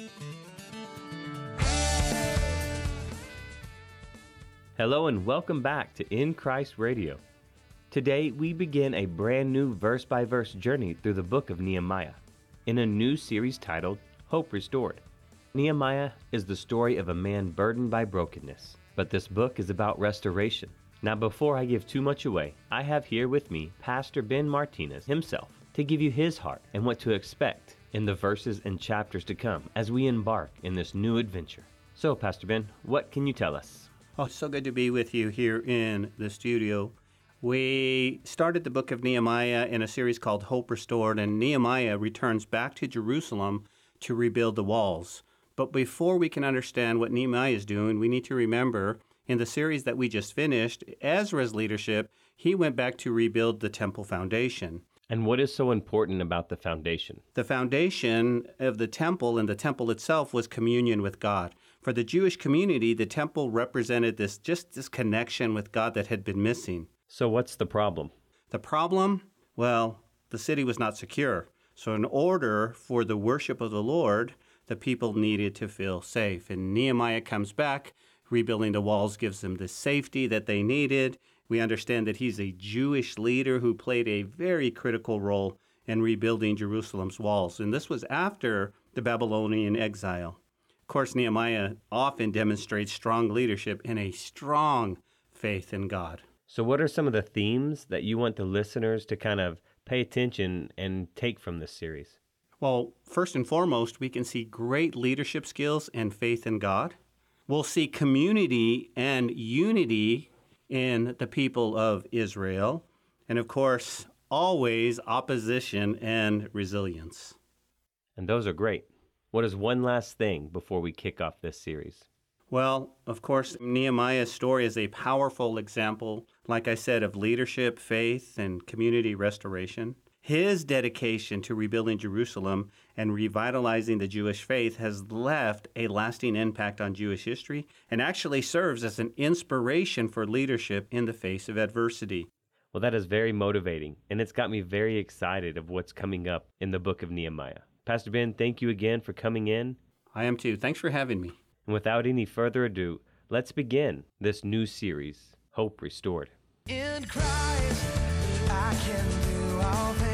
Hello and welcome back to In Christ Radio. Today we begin a brand new verse-by-verse journey through the book of Nehemiah in a new series titled Hope Restored. Nehemiah is the story of a man burdened by brokenness, but this book is about restoration. Now before I give too much away, I have here with me Pastor Ben Martinez himself to give you his heart and what to expect in the verses and chapters to come as we embark in this new adventure. So Pastor Ben, what can you tell us? Oh, so good to be with you here in the studio. We started the book of Nehemiah in a series called Hope Restored, and Nehemiah returns back to Jerusalem to rebuild the walls. But before we can understand what Nehemiah is doing, we need to remember in the series that we just finished, Ezra's leadership, he went back to rebuild the temple foundation. And what is so important about the foundation? The foundation of the temple and the temple itself was communion with God. For the Jewish community, the temple represented this connection with God that had been missing. So what's the problem? The problem? Well, the city was not secure. So in order for the worship of the Lord, the people needed to feel safe. And Nehemiah comes back, rebuilding the walls gives them the safety that they needed. We understand that he's a Jewish leader who played a very critical role in rebuilding Jerusalem's walls. And this was after the Babylonian exile. Of course, Nehemiah often demonstrates strong leadership and a strong faith in God. So what are some of the themes that you want the listeners to kind of pay attention and take from this series? Well, first and foremost, we can see great leadership skills and faith in God. We'll see community and unity in the people of Israel. And of course, always opposition and resilience. And those are great. What is one last thing before we kick off this series? Well, of course, Nehemiah's story is a powerful example, like I said, of leadership, faith, and community restoration. His dedication to rebuilding Jerusalem and revitalizing the Jewish faith has left a lasting impact on Jewish history and actually serves as an inspiration for leadership in the face of adversity. Well, that is very motivating, and it's got me very excited of what's coming up in the book of Nehemiah. Pastor Ben, thank you again for coming in. I am too. Thanks for having me. And without any further ado, let's begin this new series, Hope Restored. In Christ, I can do all things.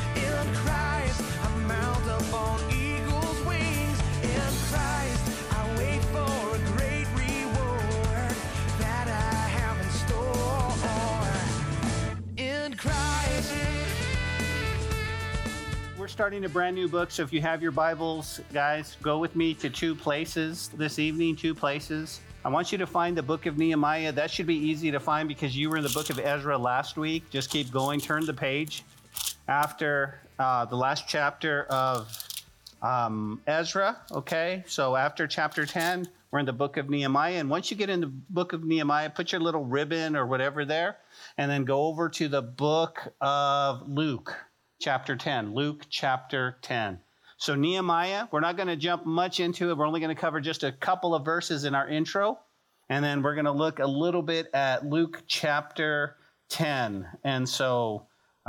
In Christ, I mount up on eagle's wings. In Christ, I wait for a great reward that I have in store. In Christ. We're starting a brand new book, so if you have your Bibles, guys, go with me to two places this evening, two places. I want you to find the book of Nehemiah. That should be easy to find because you were in the book of Ezra last week. Just keep going. Turn the page. After the last chapter of Ezra, okay? So after chapter 10, we're in the book of Nehemiah. And once you get in the book of Nehemiah, put your little ribbon or whatever there, and then go over to the book of Luke, chapter 10. Luke chapter 10. So Nehemiah, we're not going to jump much into it. We're only going to cover just a couple of verses in our intro. And then we're going to look a little bit at Luke chapter 10. And so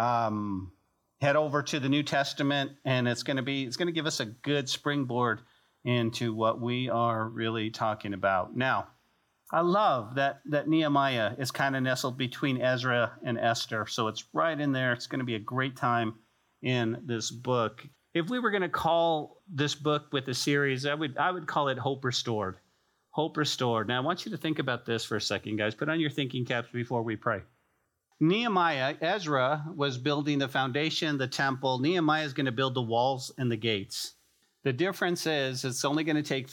head over to the New Testament, and it's going to give us a good springboard into what we are really talking about. Now, I love that Nehemiah is kind of nestled between Ezra and Esther. So it's right in there. It's going to be a great time in this book. If we were going to call this book with a series, I would call it Hope Restored. Hope Restored. Now, I want you to think about this for a second, guys. Put on your thinking caps before we pray. Nehemiah, Ezra was building the foundation, the temple. Nehemiah is going to build the walls and the gates. The difference is it's only going to take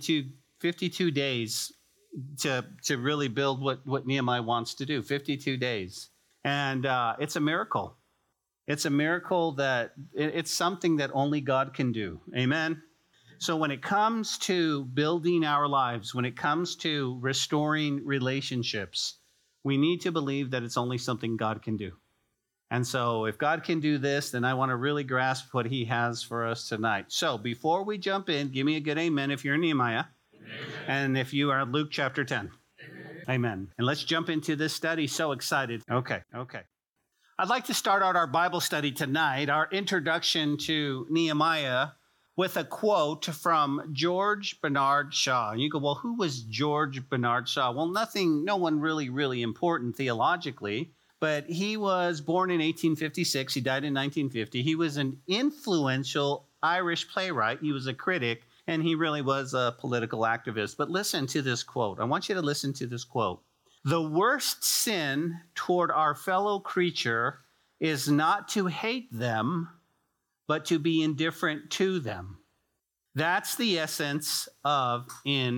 52 days to really build what Nehemiah wants to do, 52 days. And it's a miracle. It's a miracle that it's something that only God can do. Amen. So when it comes to building our lives, when it comes to restoring relationships, we need to believe that it's only something God can do. And so if God can do this, then I want to really grasp what he has for us tonight. So before we jump in, give me a good amen if you're in Nehemiah. Amen. And if you are Luke chapter 10. Amen. Amen. And let's jump into this study. So excited. Okay. I'd like to start out our Bible study tonight, our introduction to Nehemiah, with a quote from George Bernard Shaw. And you go, well, who was George Bernard Shaw? Well, no one really important theologically, but he was born in 1856. He died in 1950. He was an influential Irish playwright. He was a critic, and he really was a political activist. But listen to this quote. I want you to listen to this quote. The worst sin toward our fellow creature is not to hate them, but to be indifferent to them. That's the essence of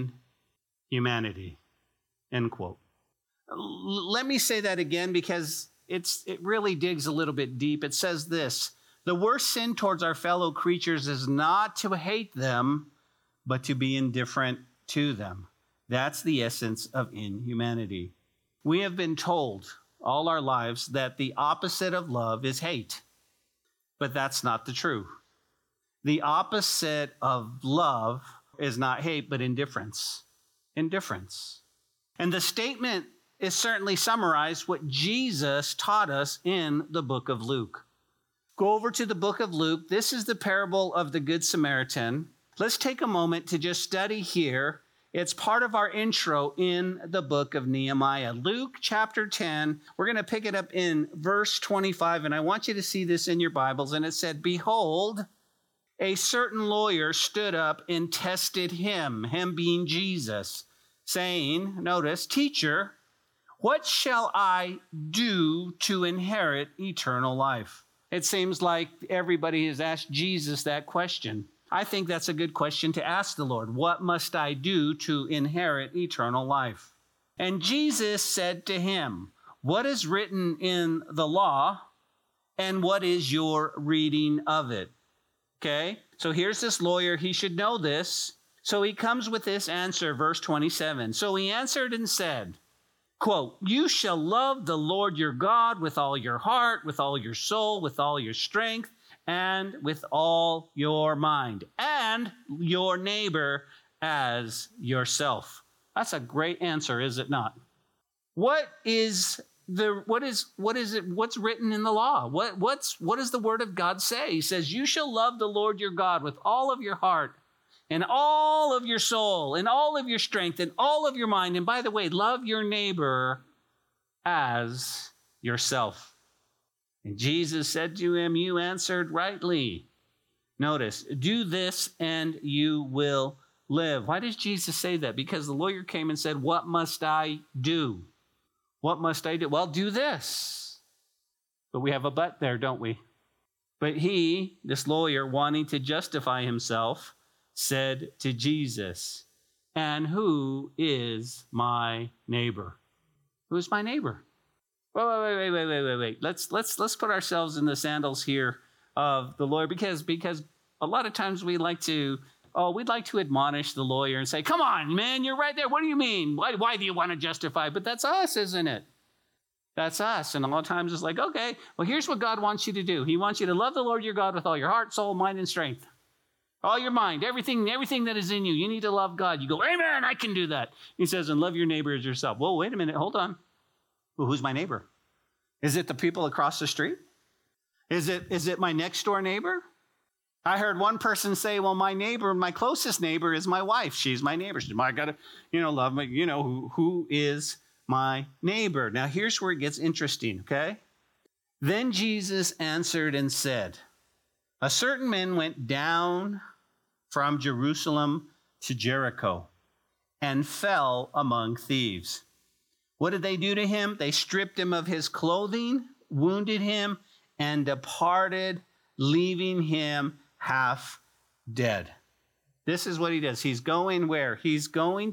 inhumanity, end quote. Let me say that again because it really digs a little bit deep. It says this: the worst sin towards our fellow creatures is not to hate them, but to be indifferent to them. That's the essence of inhumanity. We have been told all our lives that the opposite of love is hate, but that's not the truth. The opposite of love is not hate, but indifference. Indifference. And the statement is certainly summarized what Jesus taught us in the book of Luke. Go over to the book of Luke. This is the parable of the Good Samaritan. Let's take a moment to just study here. It's part of our intro in the book of Nehemiah. Luke chapter 10, we're going to pick it up in verse 25, and I want you to see this in your Bibles. And it said, behold, a certain lawyer stood up and tested him being Jesus, saying, notice, teacher, what shall I do to inherit eternal life? It seems like everybody has asked Jesus that question. I think that's a good question to ask the Lord. What must I do to inherit eternal life? And Jesus said to him, what is written in the law, and what is your reading of it? Okay, so here's this lawyer. He should know this. So he comes with this answer, verse 27. So he answered and said, quote, you shall love the Lord your God with all your heart, with all your soul, with all your strength, and with all your mind, and your neighbor as yourself. That's a great answer, is it not? What's written in the law? What does the word of God say? He says, you shall love the Lord your God with all of your heart, and all of your soul, and all of your strength, and all of your mind. And by the way, love your neighbor as yourself. And Jesus said to him, you answered rightly. Notice, do this and you will live. Why does Jesus say that? Because the lawyer came and said, what must I do? What must I do? Well, do this. But we have a but there, don't we? But he, this lawyer, wanting to justify himself, said to Jesus, and who is my neighbor? Who is my neighbor? Wait. Let's put ourselves in the sandals here of the lawyer, because a lot of times we'd like to admonish the lawyer and say, come on, man, you're right there. What do you mean? Why do you want to justify? But that's us, isn't it? That's us. And a lot of times it's like, okay, well, here's what God wants you to do. He wants you to love the Lord your God with all your heart, soul, mind, and strength. All your mind, everything that is in you. You need to love God. You go, amen, I can do that. He says, and love your neighbor as yourself. Well, wait a minute, hold on. Well, who's my neighbor? Is it the people across the street? Is it my next door neighbor? I heard one person say, well, my closest neighbor is my wife. She's my neighbor. I got to, love my, who is my neighbor? Now, here's where it gets interesting, okay? Then Jesus answered and said, a certain man went down from Jerusalem to Jericho and fell among thieves. What did they do to him? They stripped him of his clothing, wounded him, and departed, leaving him half dead. This is what he does. He's going where? He's going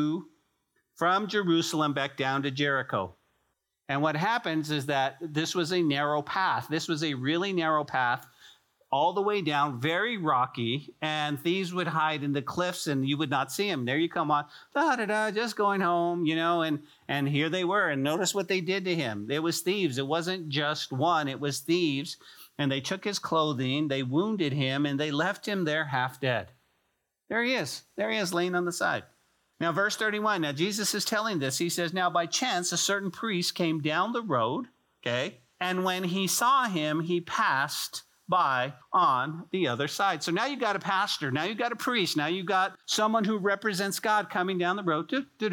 from Jerusalem back down to Jericho. And what happens is that this was a narrow path. This was a really narrow path all the way down, very rocky, and thieves would hide in the cliffs and you would not see them. There you come on, just going home, and here they were. And notice what they did to him. It was thieves. It wasn't just one, it was thieves. And they took his clothing, they wounded him, and they left him there half dead. There he is laying on the side. Now, verse 31, now Jesus is telling this. He says, now by chance, a certain priest came down the road, okay, and when he saw him, he passed by on the other side. So now you've got a pastor, now you've got a priest, now you've got someone who represents God coming down the road.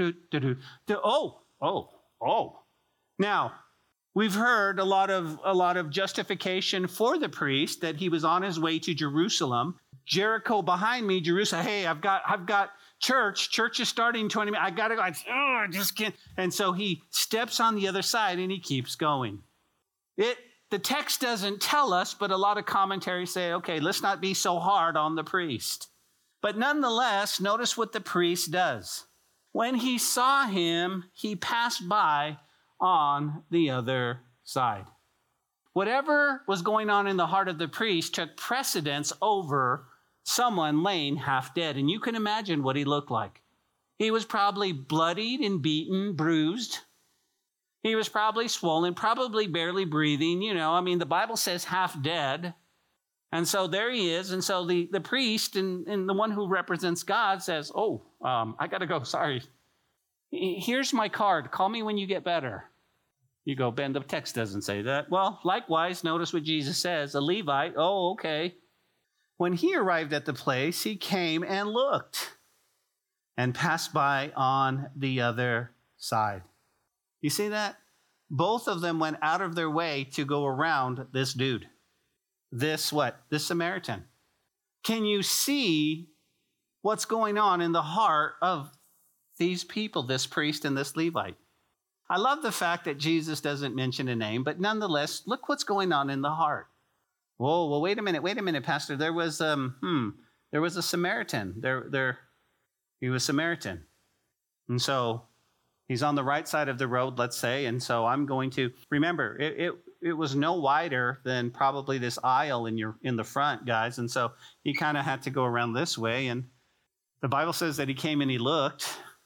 Now, we've heard a lot of justification for the priest that he was on his way to Jerusalem. Jericho behind me, Jerusalem. Hey, I've got church. Church is starting in 20 minutes. I got to go. I just can't. And so he steps on the other side and he keeps going. The text doesn't tell us, but a lot of commentaries say, okay, let's not be so hard on the priest. But nonetheless, notice what the priest does. When he saw him, he passed by on the other side. Whatever was going on in the heart of the priest took precedence over someone laying half dead. And you can imagine what he looked like. He was probably bloodied and beaten, bruised. He was probably swollen, probably barely breathing. The Bible says half dead. And so there he is. And so the priest and the one who represents God says, I got to go. Sorry. Here's my card. Call me when you get better. You go, Ben, the text doesn't say that. Well, likewise, notice what Jesus says. A Levite, okay. When he arrived at the place, he came and looked and passed by on the other side. You see that? Both of them went out of their way to go around this dude. This Samaritan. Can you see what's going on in the heart of these people, this priest and this Levite? I love the fact that Jesus doesn't mention a name, but nonetheless, look what's going on in the heart. Whoa, well, wait a minute, Pastor. There was a Samaritan. He was Samaritan. And so he's on the right side of the road, let's say, and so I'm going to remember it was no wider than probably this aisle in the front, guys, and so he kind of had to go around this way, and the Bible says that he came and he looked.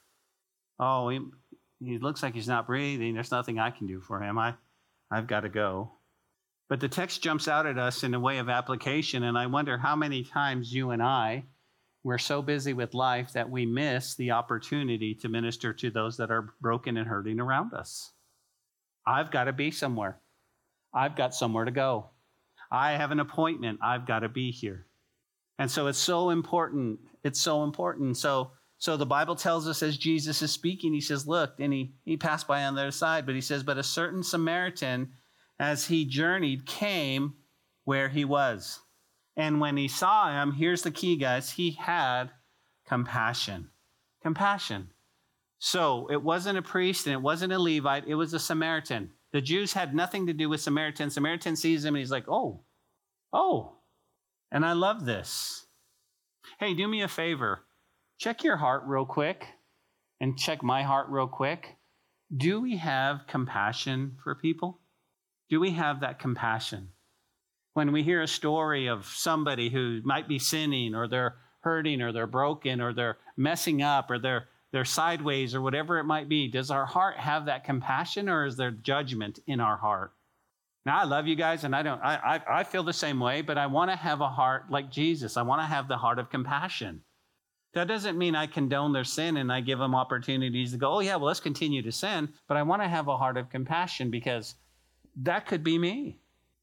He looks like he's not breathing. There's nothing I can do for him. I've got to go. But the text jumps out at us in a way of application, and I wonder how many times you and we're so busy with life that we miss the opportunity to minister to those that are broken and hurting around us. I've got to be somewhere. I've got somewhere to go. I have an appointment. I've got to be here. And so it's so important. It's so important. So the Bible tells us as Jesus is speaking, he says, look, and he passed by on the other side, but he says, but a certain Samaritan, as he journeyed, came where he was. And when he saw him, here's the key, guys, he had compassion. Compassion. So it wasn't a priest and it wasn't a Levite, it was a Samaritan. The Jews had nothing to do with Samaritan. Samaritan sees him and he's like, oh. And I love this. Hey, do me a favor. Check your heart real quick and check my heart real quick. Do we have compassion for people? Do we have that compassion? When we hear a story of somebody who might be sinning or they're hurting or they're broken or they're messing up or they're sideways or whatever it might be, does our heart have that compassion or is there judgment in our heart? Now, I love you guys and I feel the same way, but I want to have a heart like Jesus. I want to have the heart of compassion. That doesn't mean I condone their sin and I give them opportunities to go, let's continue to sin. But I want to have a heart of compassion because that could be me.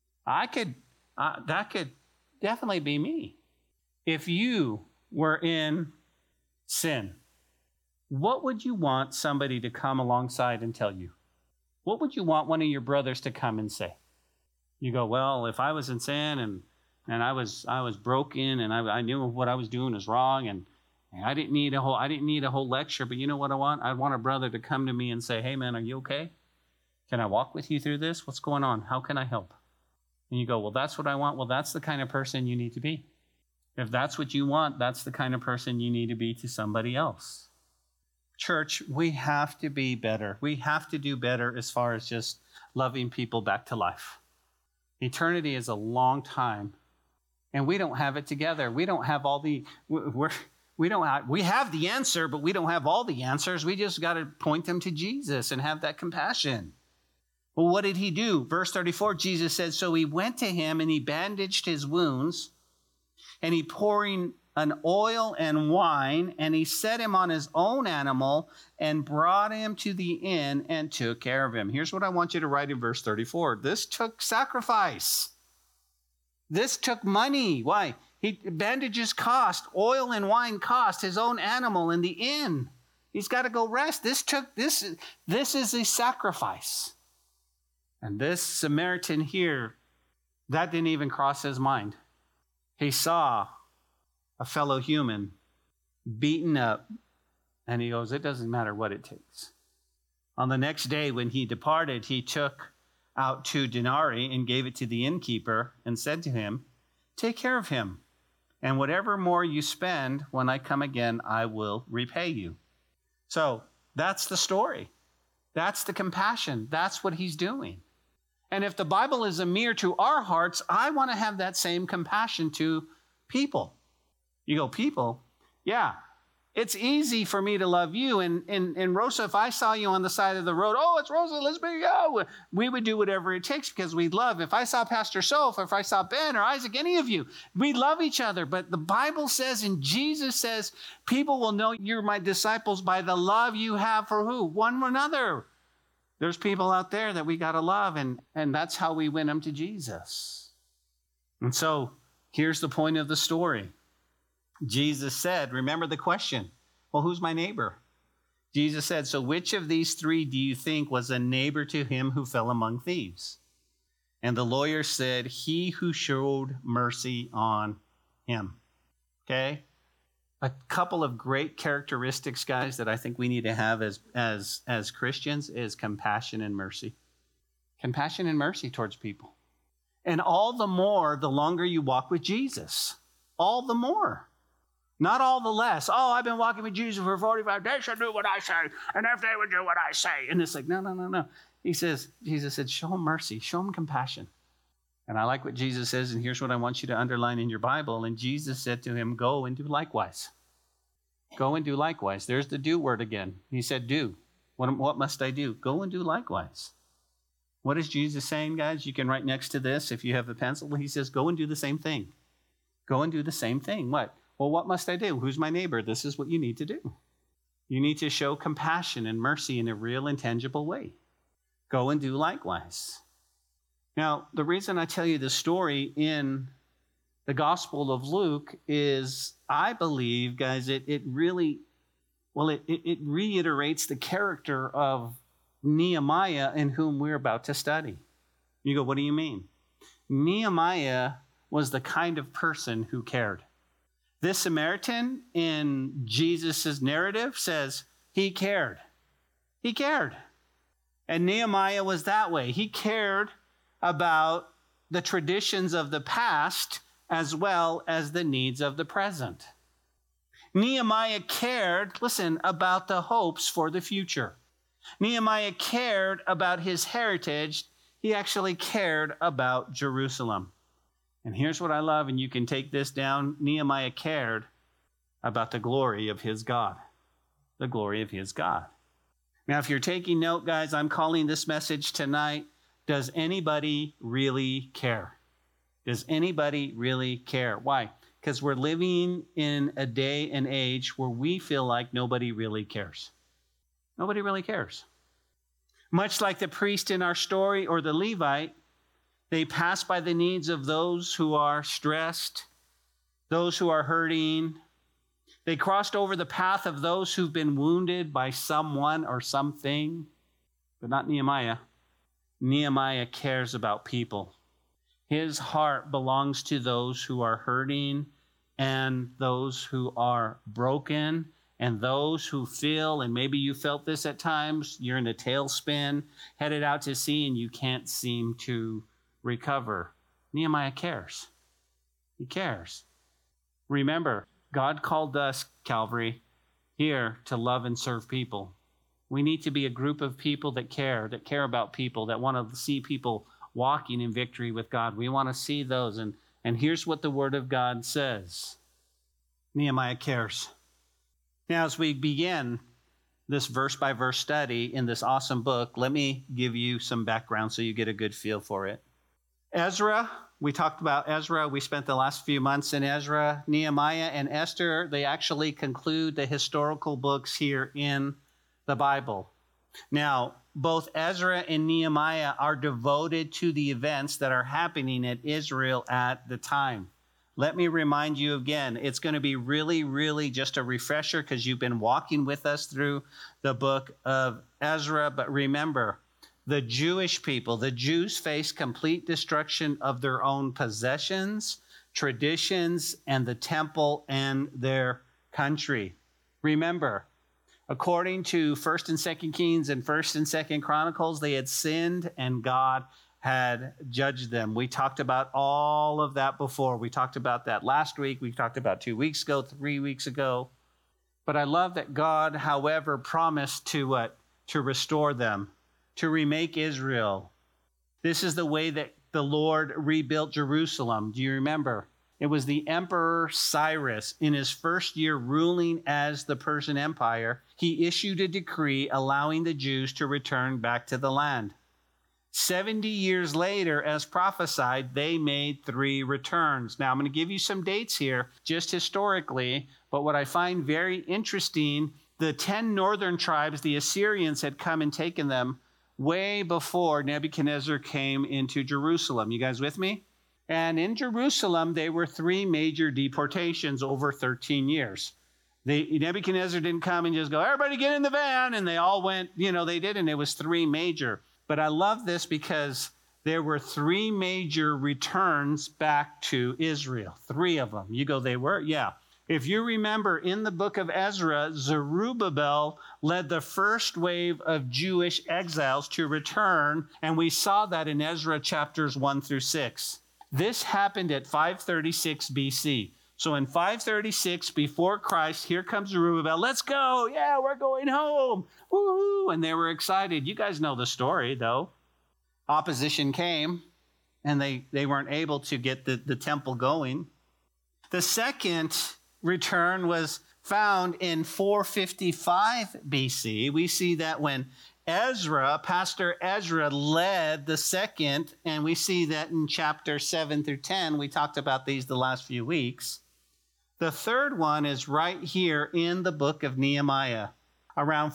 That could definitely be me. If you were in sin, what would you want somebody to come alongside and tell you? What would you want one of your brothers to come and say? You go, well, if I was in sin and I was broken and I knew what I was doing was wrong and I didn't need a whole lecture, but you know what I want? I want a brother to come to me and say, hey man, are you okay? Can I walk with you through this? What's going on? How can I help? And you go, well, that's what I want. Well, that's the kind of person you need to be. If that's what you want, that's the kind of person you need to be to somebody else. Church, we have to be better. We have to do better as far as just loving people back to life. Eternity is a long time, and we don't have it together. We don't have all the, we have the answer, but we don't have all the answers. We just got to point them to Jesus and have that compassion. Well, what did he do? Verse 34, Jesus said, so he went to him and he bandaged his wounds and he pouring an oil and wine and he set him on his own animal and brought him to the inn and took care of him. Here's what I want you to write in verse 34. This took sacrifice. This took money. Why? Bandages cost, oil and wine cost, his own animal in the inn. He's got to go rest. This is a sacrifice. And this Samaritan here, that didn't even cross his mind. He saw a fellow human beaten up, and he goes, it doesn't matter what it takes. On the next day when he departed, he took out 2 denarii and gave it to the innkeeper and said to him, take care of him, and whatever more you spend, when I come again, I will repay you. So that's the story. That's the compassion. That's what he's doing. And if the Bible is a mirror to our hearts, I want to have that same compassion to people. You go, people? Yeah. It's easy for me to love you. And Rosa, if I saw you on the side of the road, oh, it's Rosa, let's go. We would do whatever it takes because we love. If I saw Pastor Soph, if I saw Ben or Isaac, any of you, we love each other. But the Bible says and Jesus says, people will know you're my disciples by the love you have for who? One another. There's people out there that we got to love, and that's how we win them to Jesus. And so here's the point of the story. Jesus said, remember the question, well, who's my neighbor? Jesus said, so which of these 3 do you think was a neighbor to him who fell among thieves? And the lawyer said, he who showed mercy on him. Okay? A couple of great characteristics, guys, that I think we need to have as Christians is compassion and mercy. Compassion and mercy towards people. And all the more, the longer you walk with Jesus. All the more. Not all the less. Oh, I've been walking with Jesus for 45 days. They should do what I say. And if they would do what I say. And it's like, no. Jesus said, show them mercy. Show them compassion. And I like what Jesus says. And here's what I want you to underline in your Bible. And Jesus said to him, go and do likewise. Go and do likewise. There's the do word again. He said, do. What must I do? Go and do likewise. What is Jesus saying, guys? You can write next to this if you have a pencil. He says, go and do the same thing. Go and do the same thing. What? Well, what must I do? Who's my neighbor? This is what you need to do. You need to show compassion and mercy in a real and tangible way. Go and do likewise. Now, the reason I tell you this story in the Gospel of Luke is, I believe, guys, it reiterates the character of Nehemiah in whom we're about to study. You go, what do you mean? Nehemiah was the kind of person who cared. This Samaritan in Jesus' narrative says he cared. He cared. And Nehemiah was that way. He cared about the traditions of the past as well as the needs of the present. Nehemiah cared, listen, about the hopes for the future. Nehemiah cared about his heritage. He actually cared about Jerusalem. And here's what I love, and you can take this down. Nehemiah cared about the glory of his God. The glory of his God. Now, if you're taking note, guys, I'm calling this message tonight, does anybody really care? Does anybody really care? Why? Because we're living in a day and age where we feel like nobody really cares. Nobody really cares. Much like the priest in our story or the Levite, they pass by the needs of those who are stressed, those who are hurting. They crossed over the path of those who've been wounded by someone or something, but not Nehemiah. Nehemiah cares about people. His heart belongs to those who are hurting and those who are broken and those who feel, and maybe you felt this at times, you're in a tailspin, headed out to sea, and you can't seem to recover. Nehemiah cares. He cares. Remember, God called us, Calvary, here to love and serve people. We need to be a group of people that care about people, that want to see people walking in victory with God. We want to see those. And here's what the Word of God says. Nehemiah cares. Now, as we begin this verse-by-verse study in this awesome book, let me give you some background so you get a good feel for it. Ezra, we talked about Ezra. We spent the last few months in Ezra. Nehemiah and Esther, they actually conclude the historical books here in the Bible. Now, both Ezra and Nehemiah are devoted to the events that are happening at Israel at the time. Let me remind you again, it's going to be really, really just a refresher because you've been walking with us through the book of Ezra. But remember, the Jewish people, the Jews face complete destruction of their own possessions, traditions, and the temple and their country. Remember, according to 1st and 2nd Kings and 1st and 2nd Chronicles, they had sinned and God had judged them. We talked about all of that before. We talked about that last week. We talked about 2 weeks ago, 3 weeks ago. But I love that God, however, promised to what? To restore them, to remake Israel. This is the way that the Lord rebuilt Jerusalem. Do you remember? It was the Emperor Cyrus in his first year ruling as the Persian Empire. He issued a decree allowing the Jews to return back to the land. 70 years later, as prophesied, they made 3 returns. Now, I'm going to give you some dates here, just historically, but what I find very interesting, the 10 northern tribes, the Assyrians had come and taken them way before Nebuchadnezzar came into Jerusalem. You guys with me? And in Jerusalem, there were 3 major deportations over 13 years. Nebuchadnezzar didn't come and just go, everybody get in the van, and they all went, they didn't. It was 3 major. But I love this because there were 3 major returns back to Israel. 3 of them. You go, they were? Yeah. If you remember in the book of Ezra, Zerubbabel led the first wave of Jewish exiles to return, and we saw that in Ezra chapters 1 through 6. This happened at 536 BC. So in 536 before Christ, here comes Zerubbabel. Let's go. Yeah, we're going home. Woo-hoo. And they were excited. You guys know the story, though. Opposition came, and they weren't able to get the temple going. The second return was found in 455 BC. We see that when Pastor Ezra led the second, and we see that in chapter 7 through 10. We talked about these the last few weeks. The third one is right here in the book of Nehemiah. Around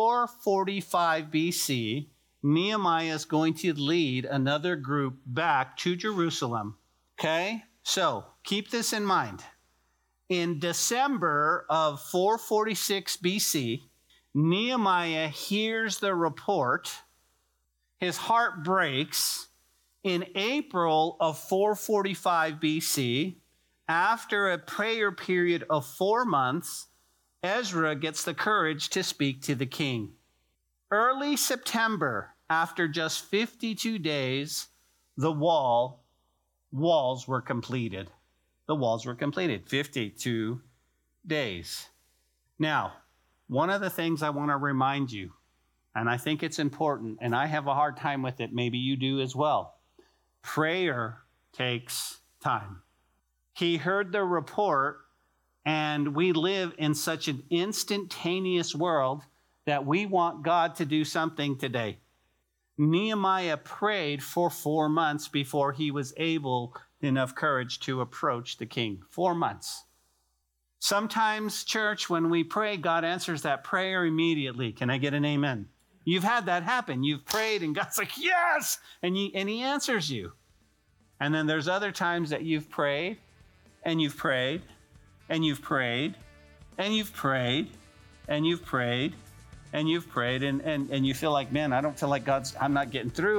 445 BC, Nehemiah is going to lead another group back to Jerusalem. Okay? So keep this in mind. In December of 446 BC, Nehemiah hears the report. His heart breaks. In April of 445 BC, after a prayer period of 4 months, Ezra gets the courage to speak to the king. Early September, after just 52 days, the walls were completed. The walls were completed, 52 days. Now, one of the things I want to remind you, and I think it's important, and I have a hard time with it, maybe you do as well. Prayer takes time. He heard the report, and we live in such an instantaneous world that we want God to do something today. Nehemiah prayed for 4 months before he was able enough courage to approach the king. 4 months. Sometimes, church, when we pray, God answers that prayer immediately. Can I get an amen? You've had that happen. You've prayed, and God's like, yes! And he answers you. And then there's other times that you've prayed, and you've prayed, and you've prayed, and you've prayed, and you've prayed, and you've prayed, and you feel like, man, I don't feel like I'm not getting through.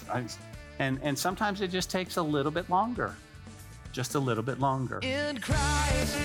And sometimes it just takes a little bit longer. Just a little bit longer. In Christ.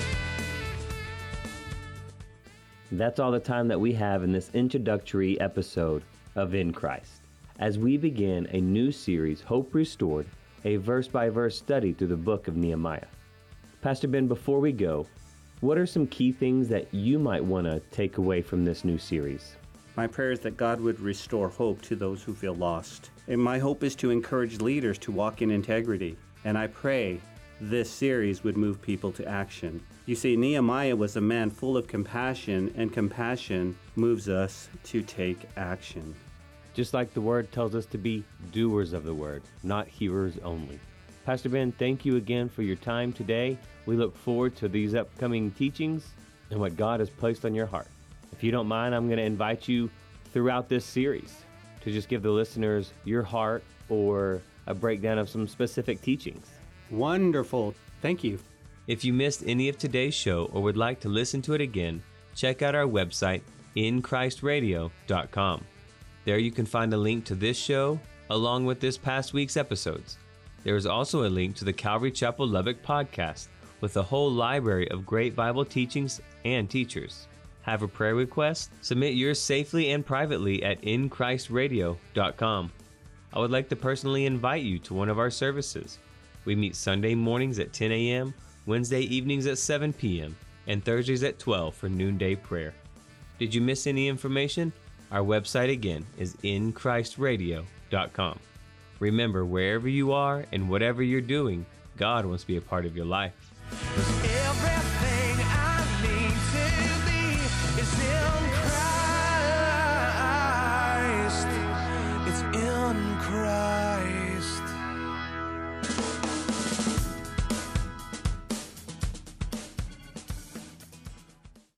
That's all the time that we have in this introductory episode of In Christ, as we begin a new series, Hope Restored, a verse-by-verse study through the book of Nehemiah. Pastor Ben, before we go, what are some key things that you might want to take away from this new series? My prayer is that God would restore hope to those who feel lost. And my hope is to encourage leaders to walk in integrity. And I pray this series would move people to action. You see, Nehemiah was a man full of compassion, and compassion moves us to take action. Just like the word tells us to be doers of the word, not hearers only. Pastor Ben, thank you again for your time today. We look forward to these upcoming teachings and what God has placed on your heart. If you don't mind, I'm going to invite you throughout this series to just give the listeners your heart or a breakdown of some specific teachings. Wonderful. Thank you. If you missed any of today's show or would like to listen to it again, check out our website, inchristradio.com. There you can find a link to this show along with this past week's episodes. There is also a link to the Calvary Chapel Lubbock podcast with a whole library of great Bible teachings and teachers. Have a prayer request? Submit yours safely and privately at inchristradio.com. I would like to personally invite you to one of our services. We meet Sunday mornings at 10 a.m., Wednesday evenings at 7 p.m., and Thursdays at 12 for noonday prayer. Did you miss any information? Our website again is inchristradio.com. Remember, wherever you are and whatever you're doing, God wants to be a part of your life.